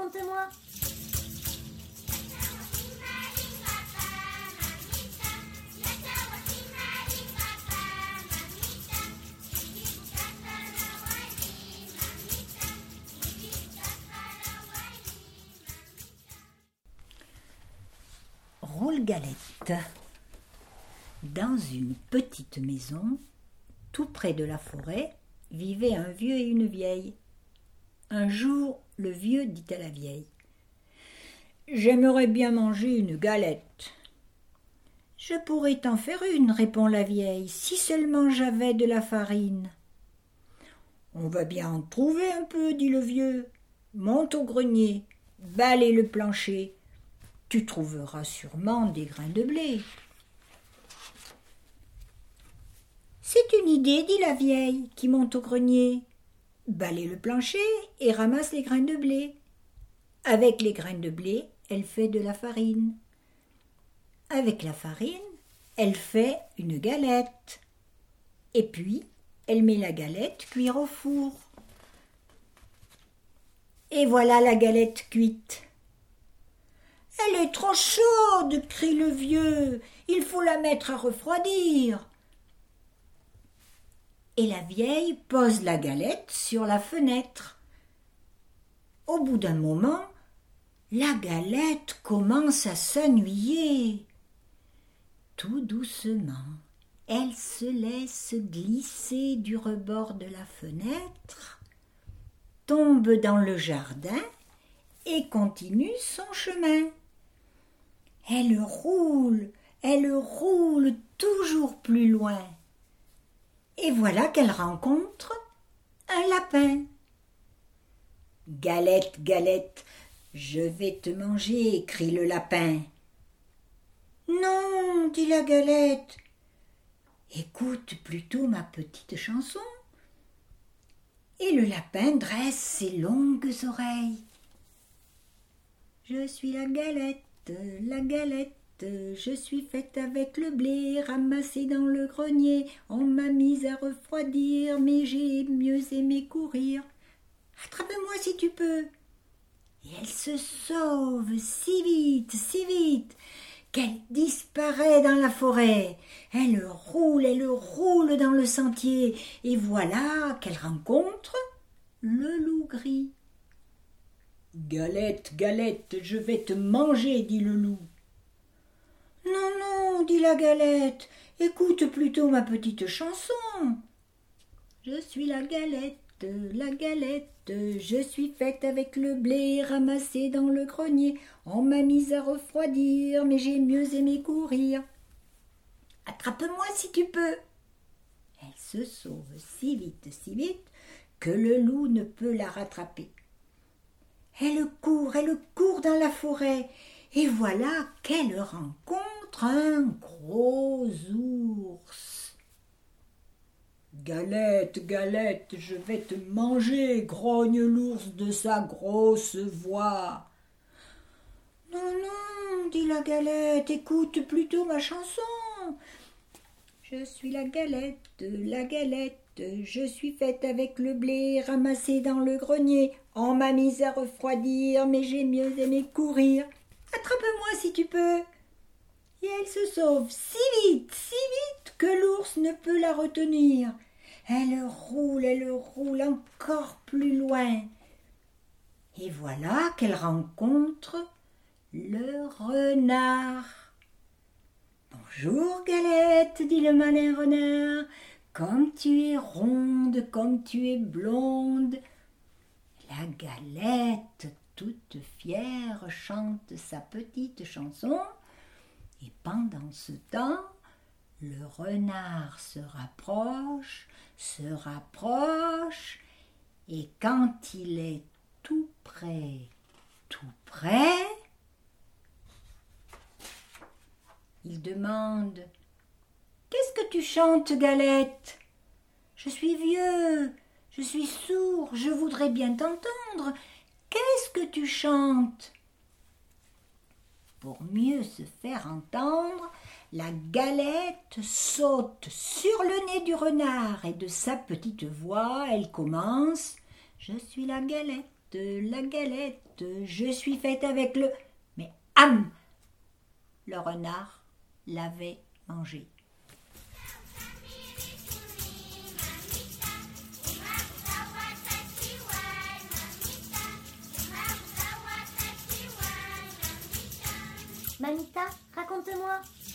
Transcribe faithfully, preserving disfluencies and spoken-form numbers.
racontez-moi. Roule-Galette. Dans une petite maison, tout près de la forêt, vivaient un vieux et une vieille. Un jour, le vieux dit à la vieille : « J'aimerais bien manger une galette. »« Je pourrais t'en faire une, répond la vieille, si seulement j'avais de la farine. »« On va bien en trouver un peu, dit le vieux. Monte au grenier, balaie le plancher. Tu trouveras sûrement des grains de blé. »« C'est une idée, dit la vieille, qui monte au grenier, balaie le plancher et ramasse les grains de blé. Avec les grains de blé, elle fait de la farine. Avec la farine, elle fait une galette. Et puis, elle met la galette cuire au four. Et voilà la galette cuite. « Elle est trop chaude !» crie le vieux. « Il faut la mettre à refroidir. » Et la vieille pose la galette sur la fenêtre. Au bout d'un moment, la galette commence à s'ennuyer. Tout doucement, elle se laisse glisser du rebord de la fenêtre, tombe dans le jardin et continue son chemin. Elle roule, elle roule toujours plus loin. Et voilà qu'elle rencontre un lapin. « Galette, galette, je vais te manger !» crie le lapin. « Non, dit la galette, écoute plutôt ma petite chanson. » Et le lapin dresse ses longues oreilles. « Je suis la galette, la galette, je suis faite avec le blé ramassé dans le grenier. On m'a mise à refroidir, mais j'ai mieux aimé courir. Attrape-moi si tu peux. » Et elle se sauve si vite, si vite, qu'elle disparaît dans la forêt. Elle roule, elle roule dans le sentier, et voilà qu'elle rencontre le loup gris. « Galette, galette, je vais te manger, dit le loup. »« Non, non, dit la galette, écoute plutôt ma petite chanson. Je suis la galette, la galette, je suis faite avec le blé ramassé dans le grenier. On m'a mise à refroidir, mais j'ai mieux aimé courir. Attrape-moi si tu peux. » Elle se sauve si vite, si vite, que le loup ne peut la rattraper. Elle court, elle court dans la forêt, et voilà qu'elle rencontre un gros ours. « Galette, galette, je vais te manger !» grogne l'ours de sa grosse voix. « Non, non, dit la galette, écoute plutôt ma chanson. Je suis la galette, la galette, je suis faite avec le blé ramassé dans le grenier. On m'a mise à refroidir, mais j'ai mieux aimé courir. Attrape-moi si tu peux. » Et elle se sauve si vite, si vite que l'ours ne peut la retenir. Elle roule, elle roule encore plus loin. Et voilà qu'elle rencontre le renard. « Bonjour Galette, dit le malin renard, comme tu es ronde, comme tu es blonde. » La Galette, toute fière, chante sa petite chanson, et pendant ce temps, le renard se rapproche, se rapproche, et quand il est tout près, tout près, il demande : « Qu'est-ce que tu chantes, Galette ? Je suis vieux, je suis sourd, je voudrais bien t'entendre. Qu'est-ce que tu chantes ?» Pour mieux se faire entendre, la Galette saute sur le nez du renard et de sa petite voix, elle commence : « Je suis la Galette, la galette, je suis faite avec le... Mais ham! Le renard l'avait mangé. Mamita, raconte-moi.